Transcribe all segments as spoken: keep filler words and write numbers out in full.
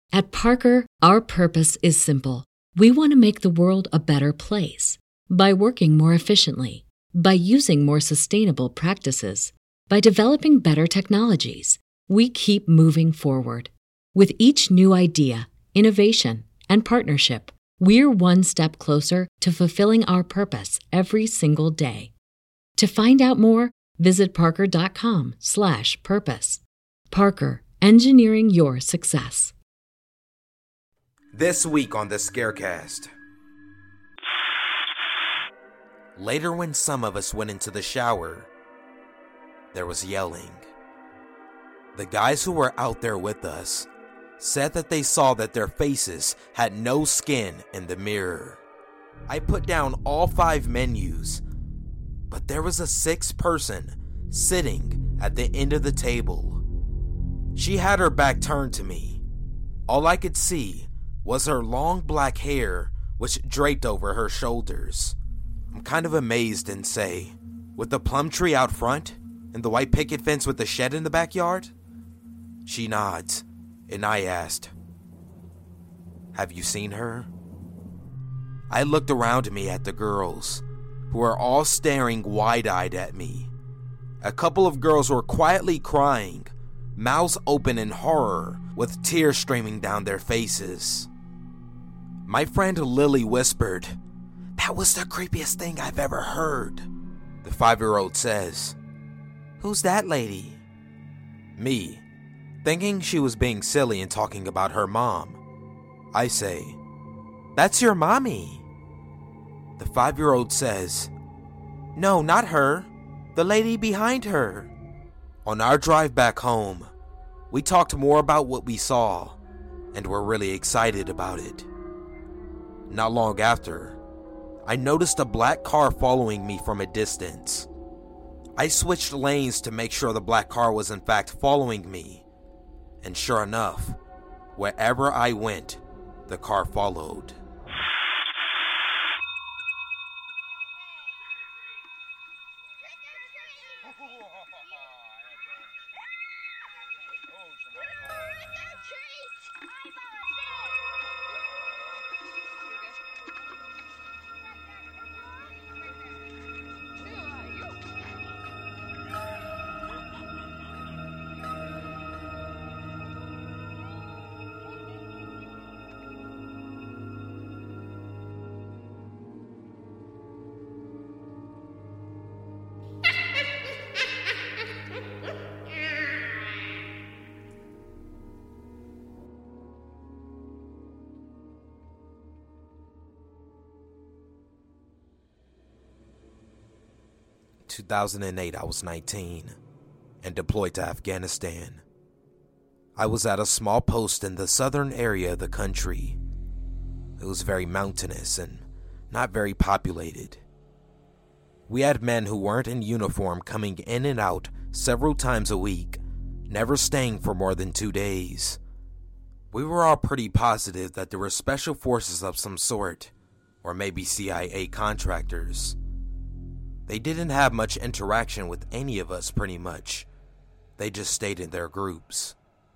At Parker, our purpose is simple. We want to make the world a better place by working more efficiently, by using more sustainable practices, by developing better technologies. We keep moving forward. With each new idea, innovation, and partnership, we're one step closer to fulfilling our purpose every single day. To find out more, visit parker.com slash purpose. Parker, engineering your success. This week on the Scarecast. Later, when some of us went into the shower, there was yelling. The guys who were out there with us said that they saw that their faces had no skin in the mirror. I put down all five menus, but there was a sixth person sitting at the end of the table. She had her back turned to me. All I could see was her long black hair, which draped over her shoulders. I'm kind of amazed and say, with the plum tree out front and the white picket fence with the shed in the backyard? She nods, and I asked, "Have you seen her?" I looked around me at the girls, who were all staring wide-eyed at me. A couple of girls were quietly crying, mouths open in horror, with tears streaming down their faces. My friend Lily whispered, "That was the creepiest thing I've ever heard." The five-year-old says, "Who's that lady?" Me, thinking she was being silly and talking about her mom, I say, "That's your mommy." The five-year-old says, "No, not her. The lady behind her." On our drive back home, we talked more about what we saw and were really excited about it. Not long after, I noticed a black car following me from a distance. I switched lanes to make sure the black car was in fact following me, and sure enough, wherever I went, the car followed. two thousand eight, I was nineteen and deployed to Afghanistan. I was at a small post in the southern area of the country. It was very mountainous and not very populated. We had men who weren't in uniform coming in and out several times a week, never staying for more than two days. We were all pretty positive that there were special forces of some sort, or maybe C I A contractors. They didn't have much interaction with any of us pretty much. They just stayed in their groups.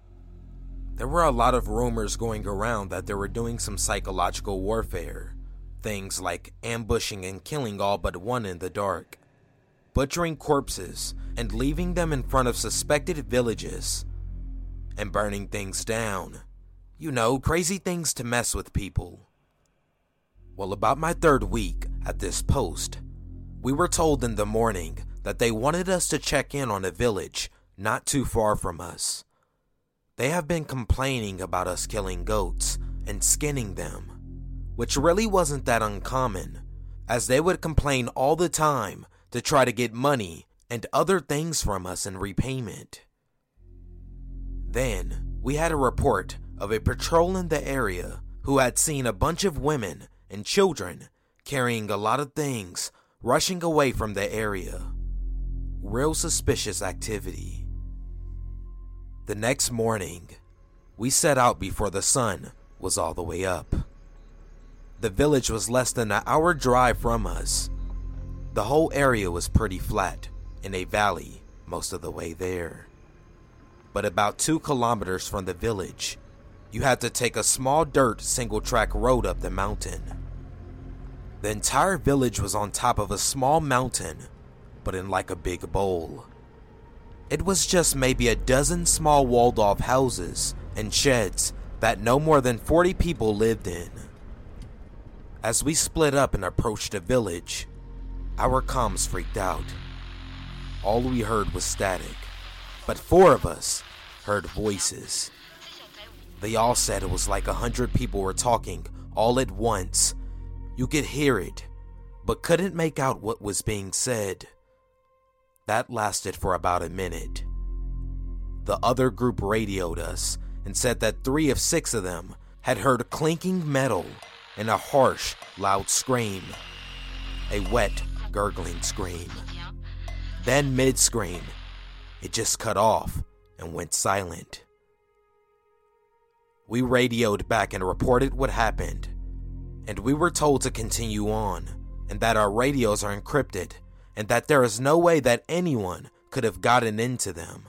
There were a lot of rumors going around that they were doing some psychological warfare. Things like ambushing and killing all but one in the dark, butchering corpses and leaving them in front of suspected villages, and burning things down. You know, crazy things to mess with people. Well, about my third week at this post, we were told in the morning that they wanted us to check in on a village not too far from us. They have been complaining about us killing goats and skinning them, which really wasn't that uncommon, as they would complain all the time to try to get money and other things from us in repayment. Then, we had a report of a patrol in the area who had seen a bunch of women and children carrying a lot of things rushing away from the area. Real suspicious activity. The next morning, we set out before the sun was all the way up. The village was less than an hour drive from us. The whole area was pretty flat, in a valley most of the way there. But about two kilometers from the village, You had to take a small dirt single-track road up the mountain. The entire village was on top of a small mountain, but in like a big bowl. It was just maybe a dozen small walled-off houses and sheds that no more than forty people lived in. As we split up and approached the village, our comms freaked out. All we heard was static, but four of us heard voices. They all said it was like a hundred people were talking all at once. You could hear it, but couldn't make out what was being said. That lasted for about a minute. The other group radioed us and said that three of six of them had heard clinking metal and a harsh, loud scream. A wet, gurgling scream. Then mid-scream, it just cut off and went silent. We radioed back and reported what happened, and we were told to continue on, and that our radios are encrypted, and that there is no way that anyone could have gotten into them.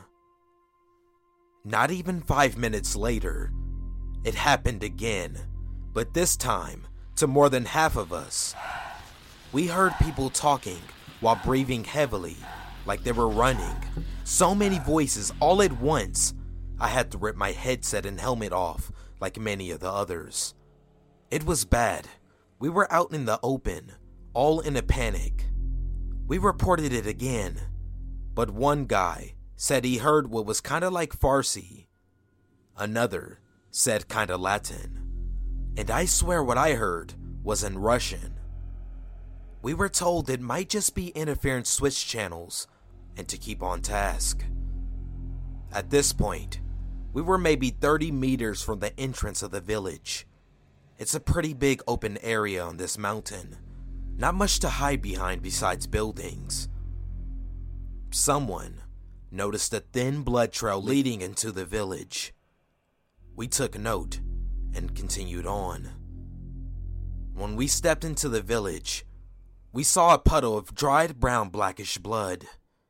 Not even five minutes later, it happened again, but this time to more than half of us. We heard people talking while breathing heavily, like they were running. So many voices all at once, I had to rip my headset and helmet off like many of the others. It was bad. We were out in the open, all in a panic. We reported it again, but one guy said he heard what was kinda like Farsi. Another said kinda Latin. And I swear what I heard was in Russian. We were told it might just be interference switch channels and to keep on task. At this point, we were maybe thirty meters from the entrance of the village. It's a pretty big open area on this mountain. Not much to hide behind besides buildings. Someone noticed a thin blood trail leading into the village. We took note and continued on. When we stepped into the village, we saw a puddle of dried brown blackish blood.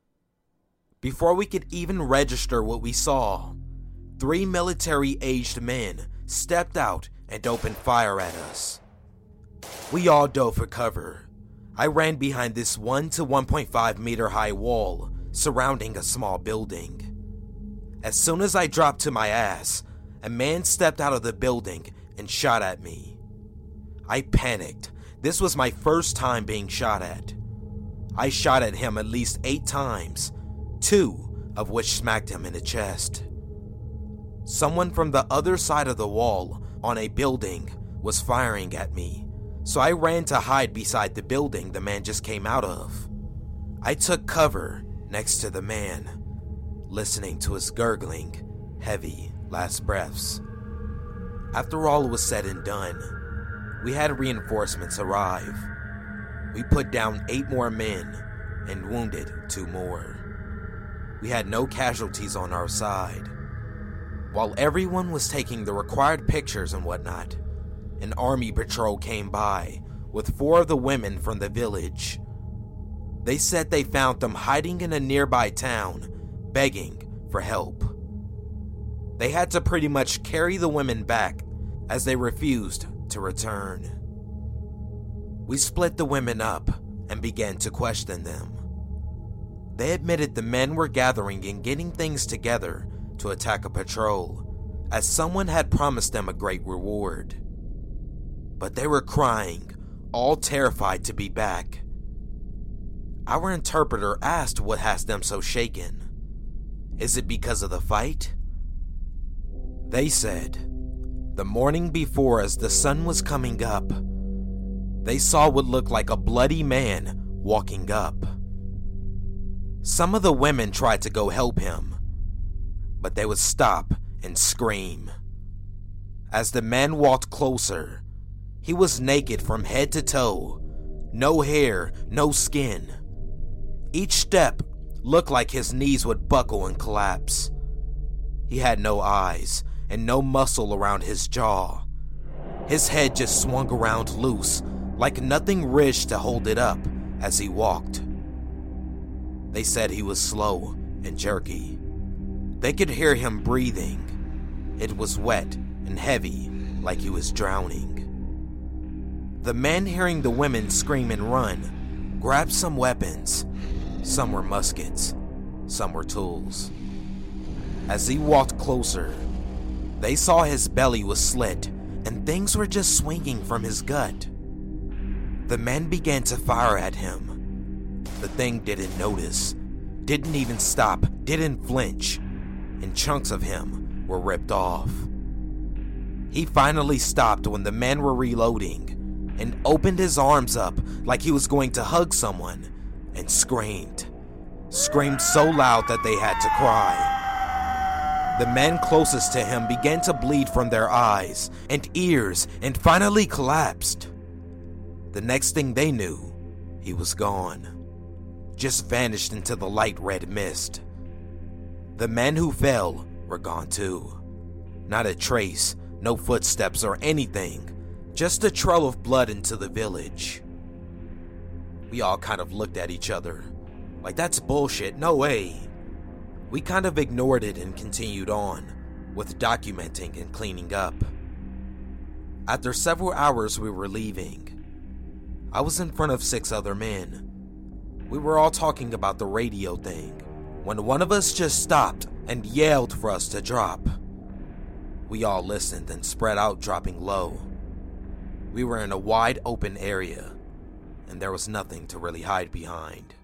Before we could even register what we saw, three military-aged men stepped out and opened fire at us. We all dove for cover. I ran behind this one to one point five meter high wall surrounding a small building. As soon as I dropped to my ass, a man stepped out of the building and shot at me. I panicked. This was my first time being shot at. I shot at him at least eight times, two of which smacked him in the chest. Someone from the other side of the wall on a building was firing at me, so I ran to hide beside the building the man just came out of. I took cover next to the man, listening to his gurgling, heavy last breaths. After all was said and done, we had reinforcements arrive. We put down eight more men and wounded two more. We had no casualties on our side. While everyone was taking the required pictures and whatnot, an army patrol came by with four of the women from the village. They said they found them hiding in a nearby town, begging for help. They had to pretty much carry the women back as they refused to return. We split the women up and began to question them. They admitted the men were gathering and getting things together to attack a patrol, as someone had promised them a great reward. But they were crying, all terrified to be back. Our interpreter asked what has them so shaken. Is it because of the fight? They said, the morning before, as the sun was coming up, they saw what looked like a bloody man walking up. Some of the women tried to go help him, but they would stop and scream. As the man walked closer, he was naked from head to toe, no hair, no skin. Each step looked like his knees would buckle and collapse. He had no eyes and no muscle around his jaw. His head just swung around loose, like nothing ridged to hold it up as he walked. They said he was slow and jerky. They could hear him breathing. It was wet and heavy like he was drowning. The men, hearing the women scream and run, grabbed some weapons. Some were muskets, some were tools. As he walked closer, they saw his belly was slit and things were just swinging from his gut. The men began to fire at him. The thing didn't notice, didn't even stop, didn't flinch, and chunks of him were ripped off. He finally stopped when the men were reloading and opened his arms up like he was going to hug someone and screamed. Screamed so loud that they had to cry. The men closest to him began to bleed from their eyes and ears and finally collapsed. The next thing they knew, he was gone. Just vanished into the light red mist. The men who fell were gone too. Not a trace, no footsteps or anything, just a trail of blood into the village. We all kind of looked at each other, like that's bullshit, no way. We kind of ignored it and continued on, with documenting and cleaning up. After several hours we were leaving. I was in front of six other men. We were all talking about the radio thing, when one of us just stopped and yelled for us to drop. We all listened and spread out, dropping low. We were in a wide open area, and there was nothing to really hide behind.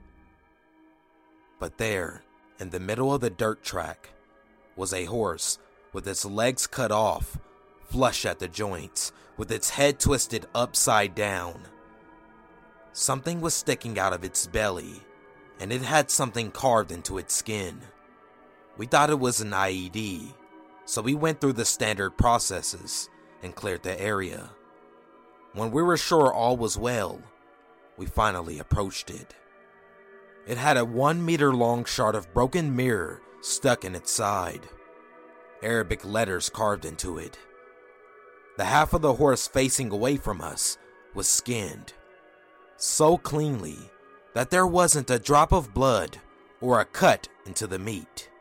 But there, in the middle of the dirt track, was a horse with its legs cut off, flush at the joints, with its head twisted upside down. Something was sticking out of its belly, and it had something carved into its skin. We thought it was an I E D, so we went through the standard processes and cleared the area. When we were sure all was well, we finally approached it. It had a one meter long shard of broken mirror stuck in its side. Arabic letters carved into it. The half of the horse facing away from us was skinned, so cleanly that there wasn't a drop of blood or a cut into the meat.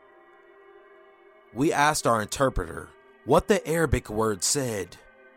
We asked our interpreter what the Arabic word said.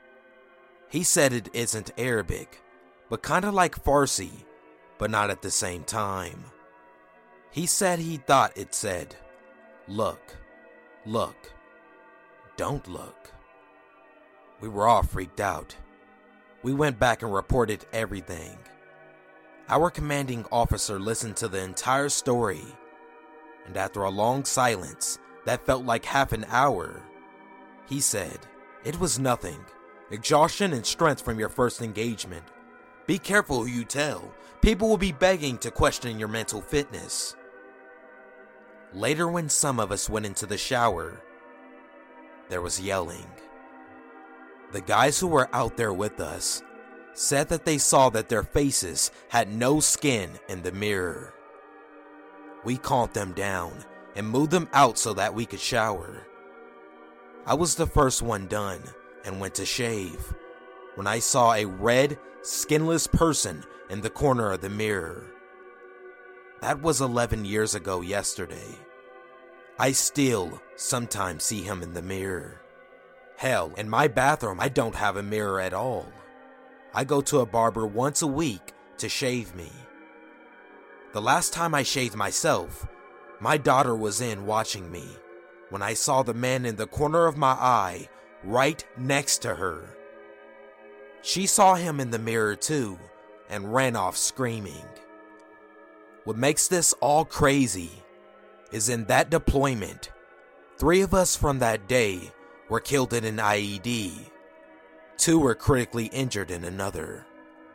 He said it isn't Arabic, but kinda like Farsi, but not at the same time. He said he thought it said, "Look, look, don't look." We were all freaked out. We went back and reported everything. Our commanding officer listened to the entire story, and after a long silence that felt like half an hour, he said, "It was nothing. Exhaustion and strength from your first engagement. Be careful who you tell. People will be begging to question your mental fitness." Later, when some of us went into the shower, there was yelling. The guys who were out there with us said that they saw that their faces had no skin in the mirror. We calmed them down and moved them out so that we could shower. I was the first one done and went to shave when I saw a red, skinless person in the corner of the mirror. That was eleven years ago yesterday. I still sometimes see him in the mirror. Hell, in my bathroom I don't have a mirror at all. I go to a barber once a week to shave me. The last time I shaved myself, my daughter was in watching me when I saw the man in the corner of my eye right next to her. She saw him in the mirror too and ran off screaming. What makes this all crazy is in that deployment, three of us from that day were killed in an I E D. Two were critically injured in another.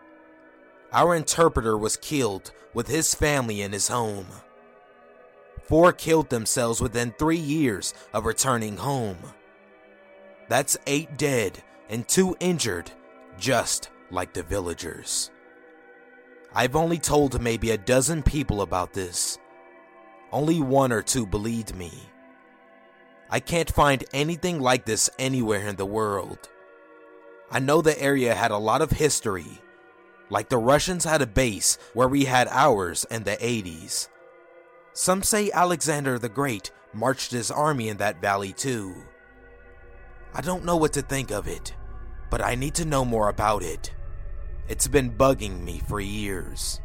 Our interpreter was killed with his family in his home. Four killed themselves within three years of returning home. That's eight dead and two injured, just like the villagers. I've only told maybe a dozen people about this. Only one or two believed me. I can't find anything like this anywhere in the world. I know the area had a lot of history, like the Russians had a base where we had ours in the eighties. Some say Alexander the Great marched his army in that valley too. I don't know what to think of it, but I need to know more about it. It's been bugging me for years.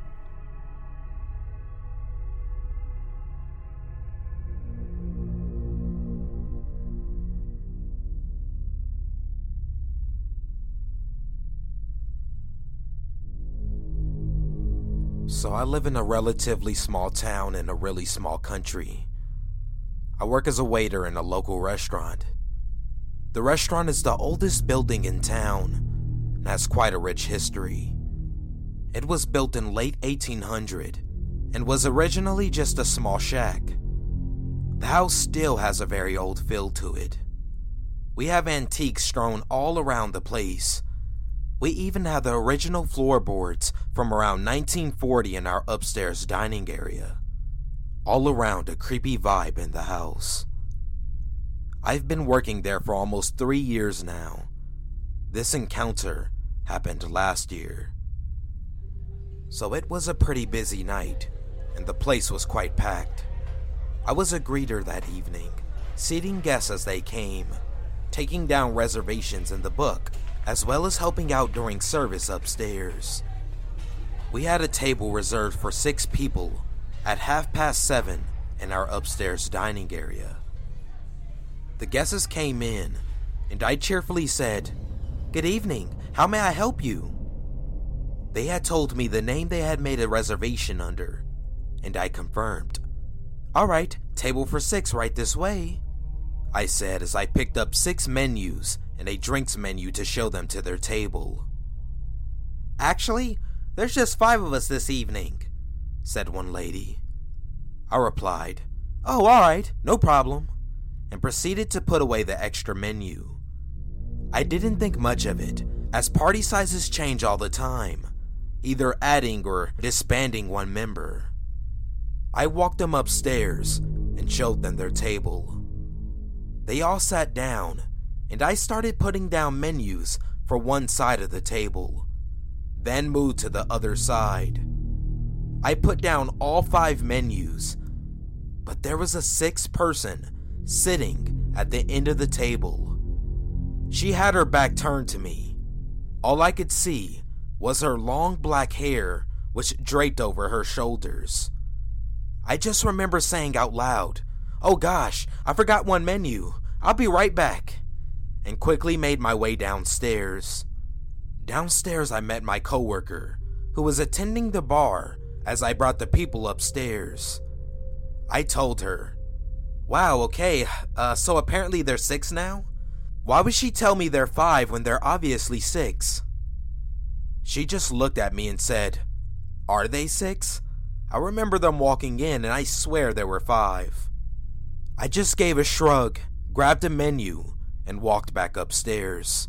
So I live in a relatively small town in a really small country. I work as a waiter in a local restaurant. The restaurant is the oldest building in town and has quite a rich history. It was built in late eighteen hundred and was originally just a small shack. The house still has a very old feel to it. We have antiques strewn all around the place. We even have the original floorboards from around nineteen forty in our upstairs dining area. All around a creepy vibe in the house. I've been working there for almost three years now. This encounter happened last year. So it was a pretty busy night, and the place was quite packed. I was a greeter that evening, seating guests as they came, taking down reservations in the book, as well as helping out during service upstairs. We had a table reserved for six people at half past seven in our upstairs dining area. The guests came in, and I cheerfully said, "Good evening, how may I help you?" They had told me the name they had made a reservation under, and I confirmed. "All right, table for six right this way," I said as I picked up six menus and a drinks menu to show them to their table. "Actually, there's just five of us this evening," said one lady. I replied, "Oh, alright, no problem," and proceeded to put away the extra menu. I didn't think much of it, as party sizes change all the time, either adding or disbanding one member. I walked them upstairs and showed them their table. They all sat down, and I started putting down menus for one side of the table, then moved to the other side. I put down all five menus, but there was a sixth person sitting at the end of the table. She had her back turned to me. All I could see was her long black hair, which draped over her shoulders. I just remember saying out loud, "Oh gosh, I forgot one menu. I'll be right back," and quickly made my way downstairs. Downstairs I met my coworker, who was attending the bar as I brought the people upstairs. I told her, "Wow, okay, uh, so apparently they're six now? Why would she tell me they're five when they're obviously six?" She just looked at me and said, "Are they six? I remember them walking in and I swear there were five." I just gave a shrug, grabbed a menu, and walked back upstairs.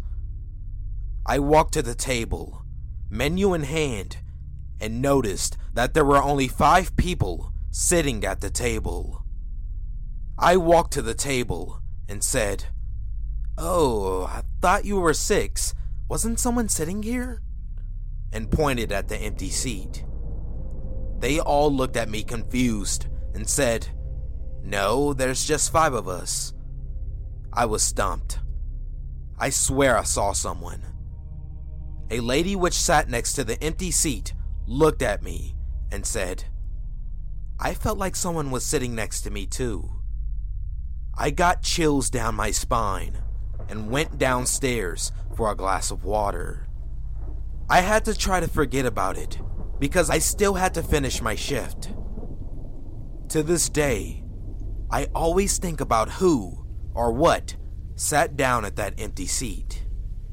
I walked to the table, menu in hand, and noticed that there were only five people sitting at the table. I walked to the table and said, "Oh, I thought you were six. Wasn't someone sitting here?" and pointed at the empty seat. They all looked at me confused and said, "No, there's just five of us." I was stumped. I swear I saw someone. A lady which sat next to the empty seat looked at me and said, "I felt like someone was sitting next to me too." I got chills down my spine and went downstairs for a glass of water. I had to try to forget about it because I still had to finish my shift. To this day, I always think about who or what sat down at that empty seat.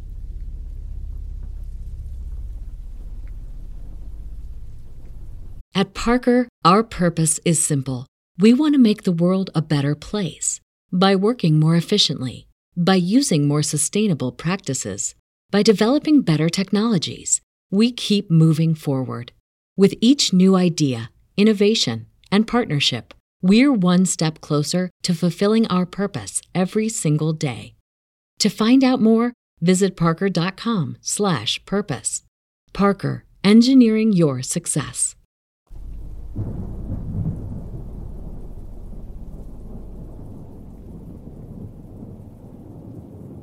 At Parker, our purpose is simple. We want to make the world a better place by working more efficiently, by using more sustainable practices, by developing better technologies. We keep moving forward. With each new idea, innovation, and partnership, we're one step closer to fulfilling our purpose every single day. To find out more, visit parker.com slash purpose. Parker, engineering your success.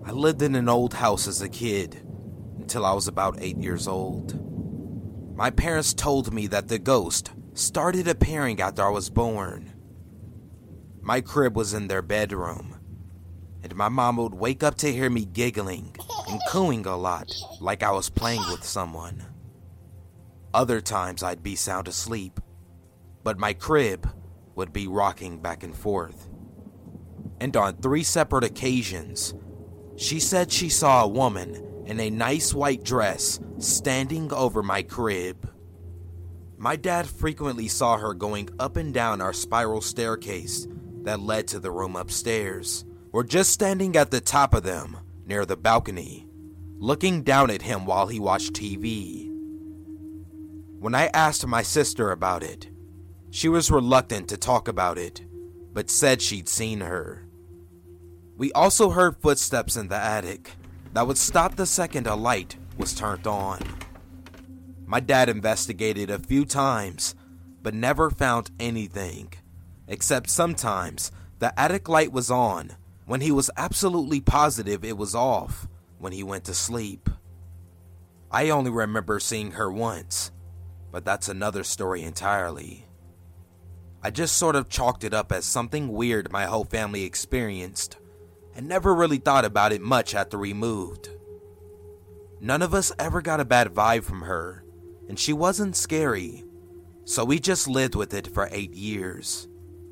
I lived in an old house as a kid until I was about eight years old. My parents told me that the ghost started appearing after I was born. My crib was in their bedroom, and my mom would wake up to hear me giggling and cooing a lot like I was playing with someone. Other times I'd be sound asleep, but my crib would be rocking back and forth. And on three separate occasions, she said she saw a woman in a nice white dress standing over my crib. My dad frequently saw her going up and down our spiral staircase that led to the room upstairs, or just standing at the top of them near the balcony, looking down at him while he watched T V. When I asked my sister about it, she was reluctant to talk about it, but said she'd seen her. We also heard footsteps in the attic that would stop the second a light was turned on. My dad investigated a few times, but never found anything, except sometimes the attic light was on when he was absolutely positive it was off when he went to sleep. I only remember seeing her once, but that's another story entirely. I just sort of chalked it up as something weird my whole family experienced, and never really thought about it much after we moved. None of us ever got a bad vibe from her, and she wasn't scary, so we just lived with it for eight years.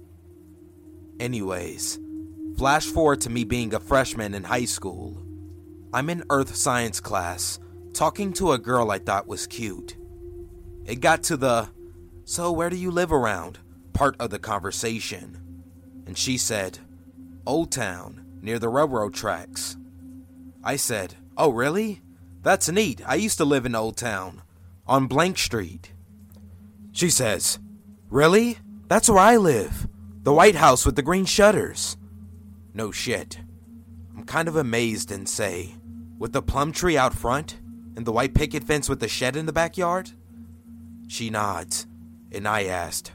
Anyways, flash forward to me being a freshman in high school. I'm in earth science class, talking to a girl I thought was cute. It got to the, "So where do you live around?" part of the conversation, and she said, "Old Town, near the railroad tracks." I said, "Oh really? That's neat. I used to live in Old Town, on Blank Street." She says, "Really? That's where I live. The White House with the green shutters." No shit. I'm kind of amazed and say, "With the plum tree out front, and the white picket fence with the shed in the backyard?" She nods, and I asked,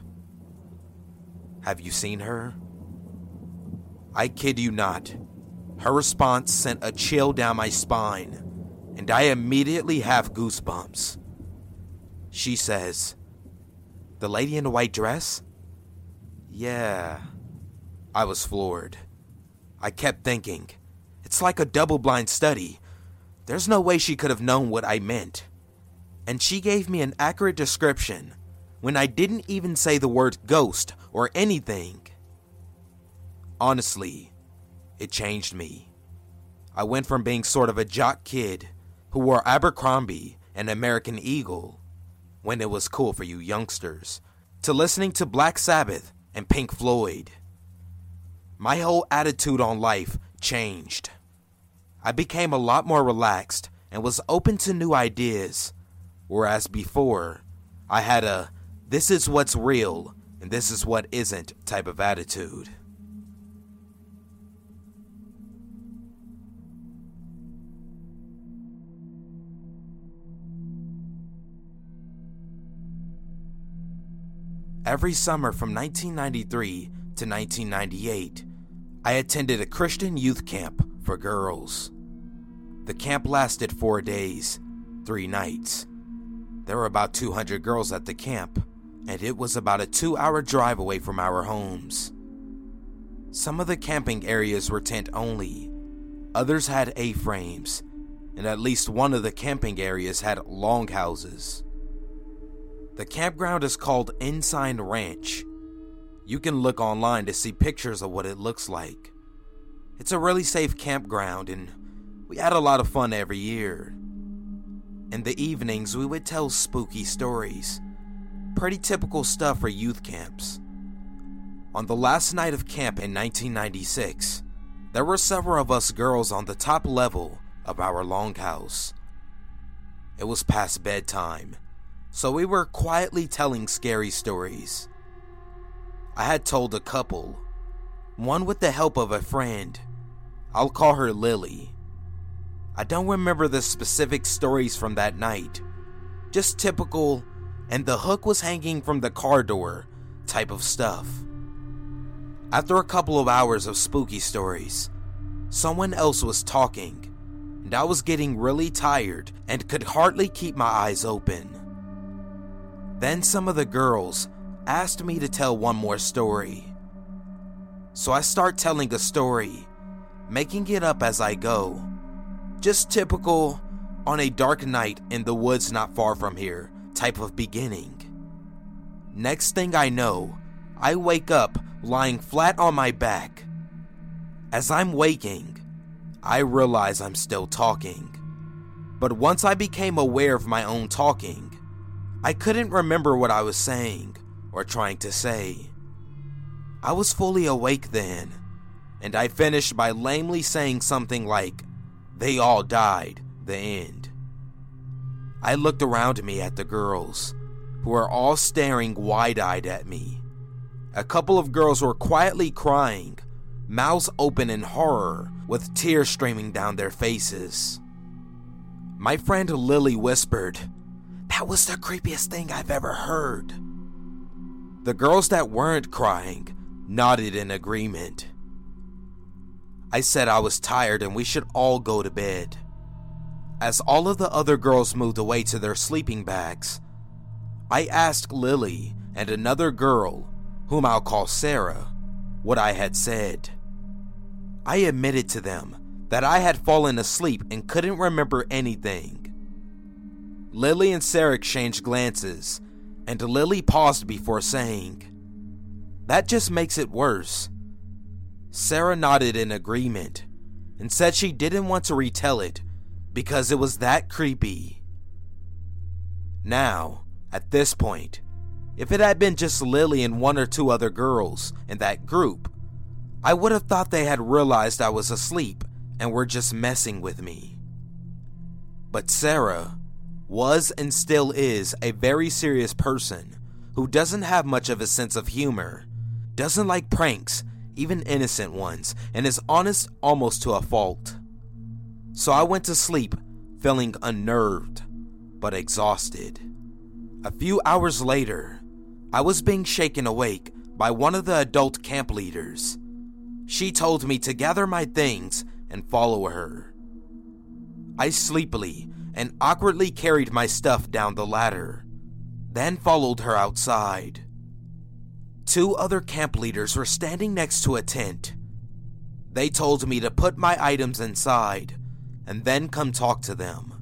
"Have you seen her?" I kid you not. Her response sent a chill down my spine, and I immediately have goosebumps. She says, "The lady in the white dress?" "Yeah." I was floored. I kept thinking, it's like a double-blind study. There's no way she could have known what I meant. And she gave me an accurate description when I didn't even say the word ghost or anything. Honestly, it changed me. I went from being sort of a jock kid who wore Abercrombie and American Eagle when it was cool for you youngsters, to listening to Black Sabbath and Pink Floyd. My whole attitude on life changed. I became a lot more relaxed and was open to new ideas, whereas before, I had a "this is what's real and this is what isn't" type of attitude. Every summer from nineteen ninety-three to nineteen ninety-eight, I attended a Christian youth camp for girls. The camp lasted four days, three nights. There were about two hundred girls at the camp, and it was about a two-hour drive away from our homes. Some of the camping areas were tent only, others had A-frames, and at least one of the camping areas had longhouses. The campground is called Ensign Ranch. You can look online to see pictures of what it looks like. It's a really safe campground, and we had a lot of fun every year. In the evenings, we would tell spooky stories. Pretty typical stuff for youth camps. On the last night of camp in nineteen ninety-six, there were several of us girls on the top level of our longhouse. It was past bedtime, so we were quietly telling scary stories. I had told a couple, one with the help of a friend. I'll call her Lily. I don't remember the specific stories from that night, just typical "and the hook was hanging from the car door" type of stuff. After a couple of hours of spooky stories, someone else was talking, and I was getting really tired and could hardly keep my eyes open. Then some of the girls asked me to tell one more story. So I start telling a story, making it up as I go. Just typical on a dark night in the woods not far from here type of beginning. Next thing I know, I wake up lying flat on my back. As I'm waking, I realize I'm still talking. But once I became aware of my own talking, I couldn't remember what I was saying or trying to say. I was fully awake then, and I finished by lamely saying something like, "They all died, the end." I looked around me at the girls, who were all staring wide-eyed at me. A couple of girls were quietly crying, mouths open in horror, with tears streaming down their faces. My friend Lily whispered, "That was the creepiest thing I've ever heard." The girls that weren't crying nodded in agreement. I said I was tired and we should all go to bed. As all of the other girls moved away to their sleeping bags, I asked Lily and another girl, whom I'll call Sarah, what I had said. I admitted to them that I had fallen asleep and couldn't remember anything. Lily and Sarah exchanged glances, and Lily paused before saying, "That just makes it worse." Sarah nodded in agreement and said she didn't want to retell it because it was that creepy. Now, at this point, if it had been just Lily and one or two other girls in that group, I would have thought they had realized I was asleep and were just messing with me. But Sarah was and still is a very serious person who doesn't have much of a sense of humor, doesn't like pranks, even innocent ones, and is honest almost to a fault. So I went to sleep feeling unnerved, but exhausted. A few hours later, I was being shaken awake by one of the adult camp leaders. She told me to gather my things and follow her. I sleepily and awkwardly carried my stuff down the ladder, then followed her outside. Two other camp leaders were standing next to a tent. They told me to put my items inside and then come talk to them.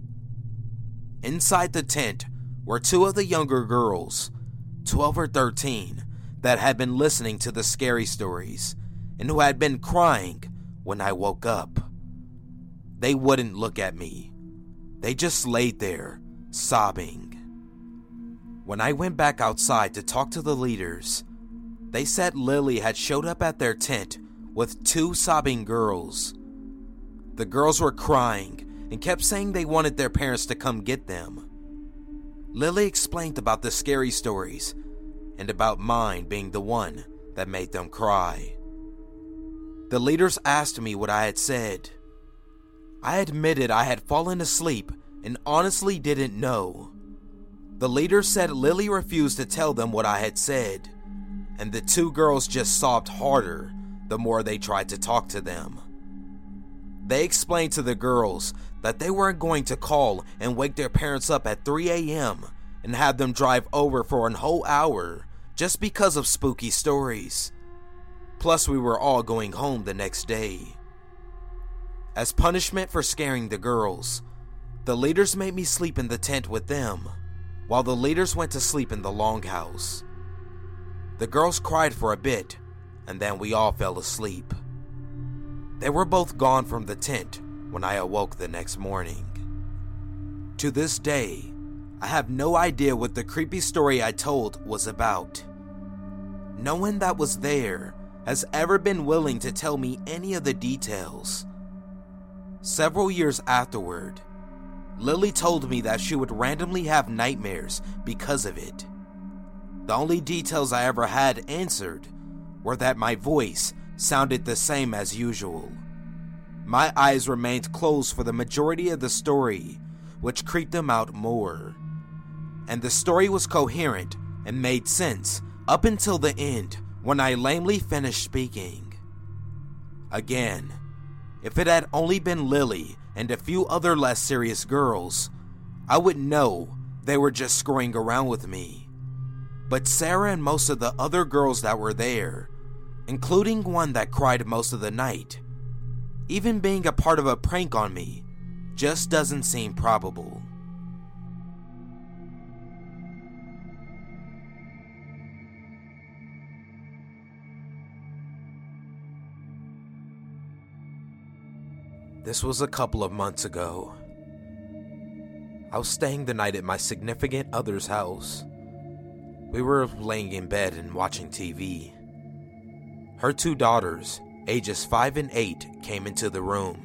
Inside the tent were two of the younger girls, twelve or thirteen, that had been listening to the scary stories and who had been crying when I woke up. They wouldn't look at me. They just laid there, sobbing. When I went back outside to talk to the leaders, they said Lily had showed up at their tent with two sobbing girls. The girls were crying and kept saying they wanted their parents to come get them. Lily explained about the scary stories and about mine being the one that made them cry. The leaders asked me what I had said. I admitted I had fallen asleep and honestly didn't know. The leaders said Lily refused to tell them what I had said, and the two girls just sobbed harder the more they tried to talk to them. They explained to the girls that they weren't going to call and wake their parents up at three a.m. and have them drive over for an whole hour just because of spooky stories. Plus, we were all going home the next day. As punishment for scaring the girls, the leaders made me sleep in the tent with them, while the leaders went to sleep in the longhouse. The girls cried for a bit, and then we all fell asleep. They were both gone from the tent when I awoke the next morning. To this day, I have no idea what the creepy story I told was about. No one that was there has ever been willing to tell me any of the details. Several years afterward, Lily told me that she would randomly have nightmares because of it. The only details I ever had answered were that my voice sounded the same as usual. My eyes remained closed for the majority of the story, which creeped them out more. And the story was coherent and made sense up until the end when I lamely finished speaking. Again, If it had only been Lily and a few other less serious girls, I would know they were just screwing around with me. But Sarah and most of the other girls that were there, including one that cried most of the night, even being a part of a prank on me, just doesn't seem probable. This was a couple of months ago. I was staying the night at my significant other's house. We were laying in bed and watching T V. Her two daughters, ages five and eight, came into the room.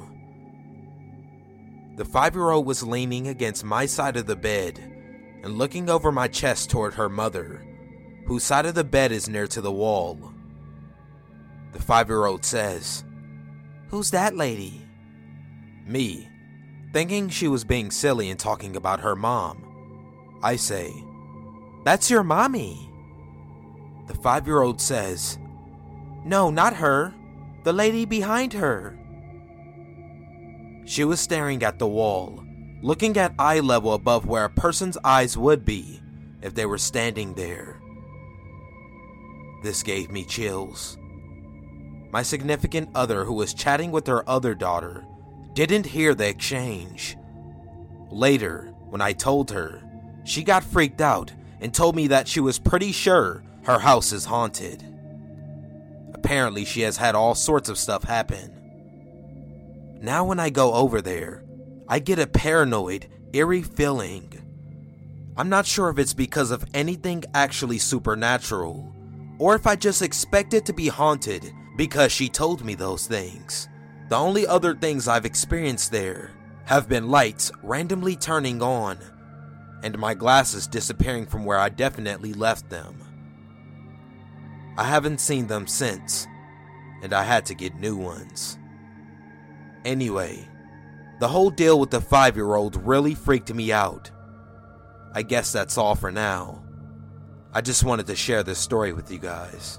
The five-year-old was leaning against my side of the bed and looking over my chest toward her mother, whose side of the bed is near to the wall. The five-year-old says, "Who's that lady?" Me, thinking she was being silly and talking about her mom, I say, "That's your mommy." The five-year-old says, "No, not her. The lady behind her." She was staring at the wall, looking at eye level above where a person's eyes would be if they were standing there. This gave me chills. My significant other, who was chatting with her other daughter, didn't hear the exchange. Later, when I told her, she got freaked out and told me that she was pretty sure her house is haunted. Apparently, she has had all sorts of stuff happen. Now when I go over there, I get a paranoid, eerie feeling. I'm not sure if it's because of anything actually supernatural, or if I just expect it to be haunted because she told me those things. The only other things I've experienced there have been lights randomly turning on and my glasses disappearing from where I definitely left them. I haven't seen them since, and I had to get new ones. Anyway, the whole deal with the five-year-old really freaked me out. I guess that's all for now. I just wanted to share this story with you guys.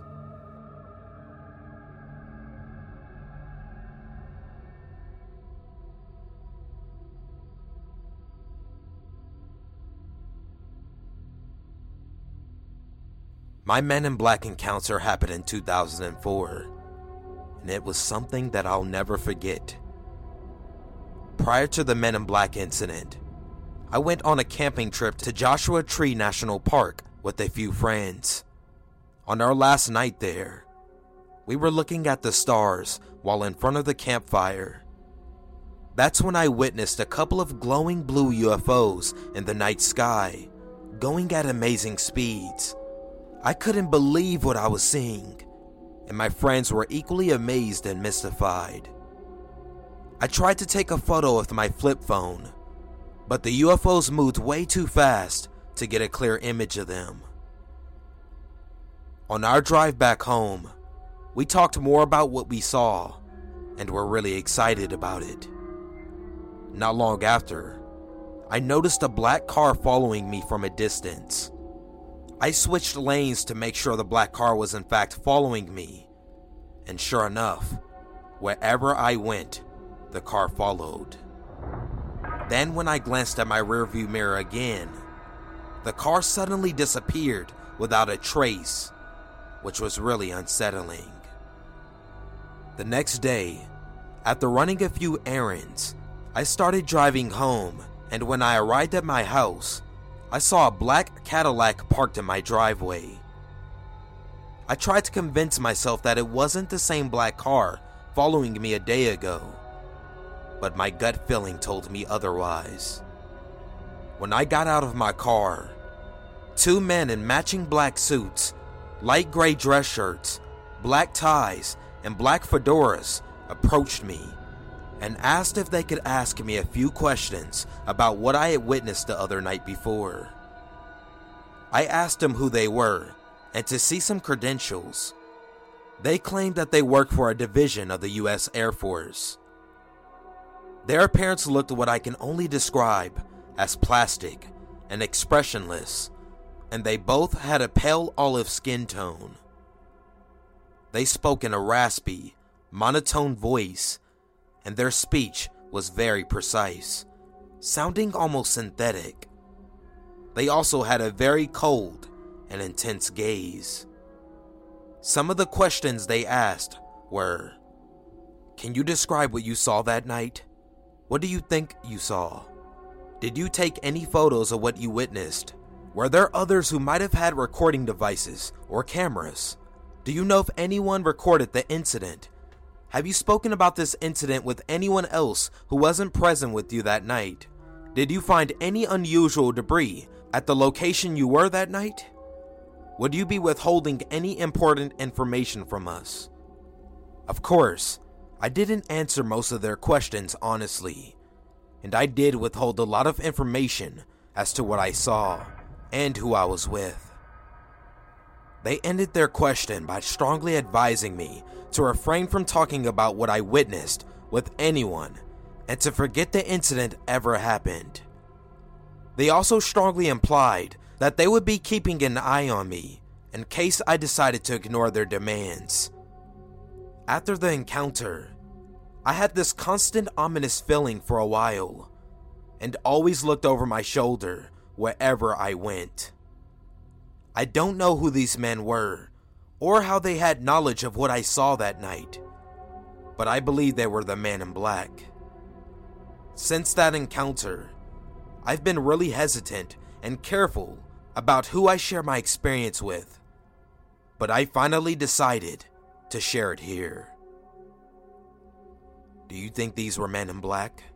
My Men in Black encounter happened in two thousand four, and it was something that I'll never forget. Prior to the Men in Black incident, I went on a camping trip to Joshua Tree National Park with a few friends. On our last night there, we were looking at the stars while in front of the campfire. That's when I witnessed a couple of glowing blue U F Os in the night sky, going at amazing speeds. I couldn't believe what I was seeing, and my friends were equally amazed and mystified. I tried to take a photo with my flip phone, but the U F Os moved way too fast to get a clear image of them. On our drive back home, we talked more about what we saw and were really excited about it. Not long after, I noticed a black car following me from a distance. I switched lanes to make sure the black car was in fact following me, and sure enough, wherever I went, the car followed. Then when I glanced at my rearview mirror again, the car suddenly disappeared without a trace, which was really unsettling. The next day, after running a few errands, I started driving home, and when I arrived at my house, I saw a black Cadillac parked in my driveway. I tried to convince myself that it wasn't the same black car following me a day ago, but my gut feeling told me otherwise. When I got out of my car, two men in matching black suits, light gray dress shirts, black ties, and black fedoras approached me and asked if they could ask me a few questions about what I had witnessed the other night before. I asked them who they were and to see some credentials. They claimed that they worked for a division of the U S Air Force. Their appearance looked what I can only describe as plastic and expressionless, and they both had a pale olive skin tone. They spoke in a raspy, monotone voice and their speech was very precise, sounding almost synthetic. They also had a very cold and intense gaze. Some of the questions they asked were, "Can you describe what you saw that night? What do you think you saw? Did you take any photos of what you witnessed? Were there others who might have had recording devices or cameras? Do you know if anyone recorded the incident? Have you spoken about this incident with anyone else who wasn't present with you that night? Did you find any unusual debris at the location you were that night? Would you be withholding any important information from us?" Of course, I didn't answer most of their questions honestly, and I did withhold a lot of information as to what I saw and who I was with. They ended their question by strongly advising me to refrain from talking about what I witnessed with anyone and to forget the incident ever happened. They also strongly implied that they would be keeping an eye on me in case I decided to ignore their demands. After the encounter, I had this constant ominous feeling for a while and always looked over my shoulder wherever I went. I don't know who these men were or how they had knowledge of what I saw that night, but I believe they were the Man in Black. Since that encounter, I've been really hesitant and careful about who I share my experience with, but I finally decided to share it here. Do you think these were Men in Black?